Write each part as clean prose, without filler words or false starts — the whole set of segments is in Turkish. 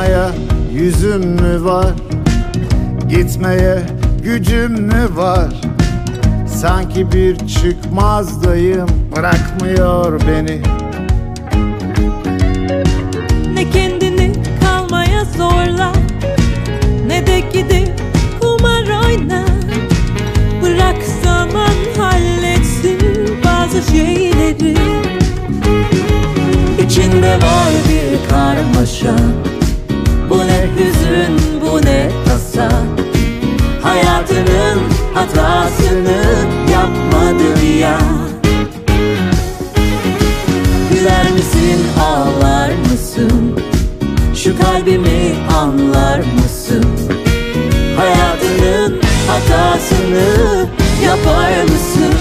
Kalmaya yüzüm mü var? Gitmeye gücüm mü var? Sanki bir çıkmazdayım, bırakmıyor beni. Ne kendini kalmaya zorla, ne de gidip kumar oyna. Bırak zaman halletsin bazı şeyleri. İçinde var bir karmaşa, bu ne hüzün, bu ne tasa. Hayatının hatasını yapmadın ya. Güler misin, ağlar mısın? Şu kalbimi anlar mısın? Hayatının hatasını yapar mısın?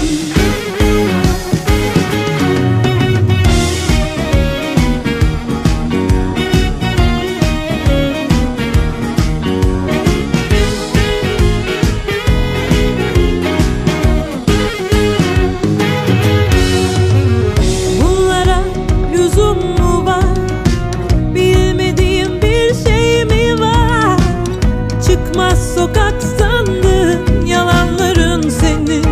Sokak sandın yalanların senin.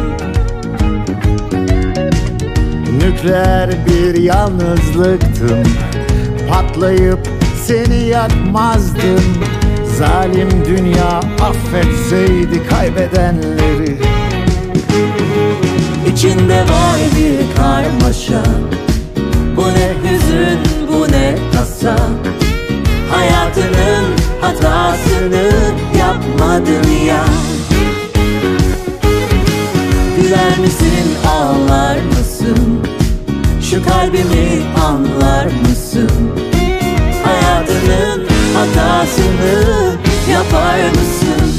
Nükleer bir yalnızlıktım, patlayıp seni yakmazdım. Zalim dünya affetseydi kaybedenleri. İçinde var bir karmaşa, bu ne hüzün, bu ne tasa. Hayatının hatasını yapmadın ya. Güler misin, ağlar mısın? Şu kalbimi anlar mısın? Hayatının hatasını yapar mısın?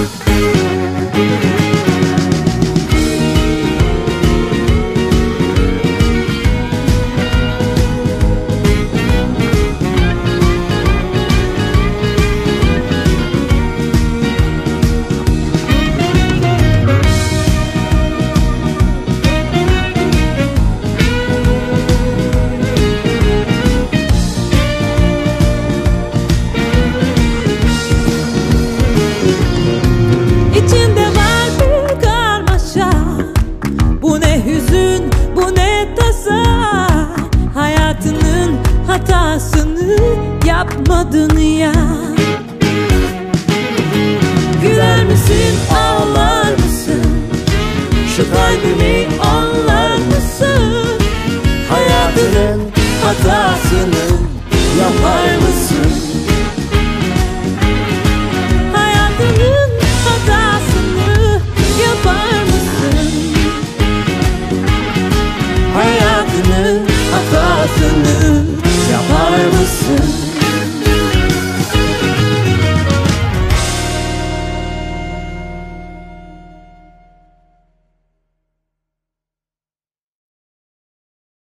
Hatasını yapmadın ya. Güler misin, ağlar mısın? Şu kalbimi anlar mısın? Hayatının hatasını yapar mısın? Hayatının hatasını yapar mısın? Hayatının hatasını yapar mısın?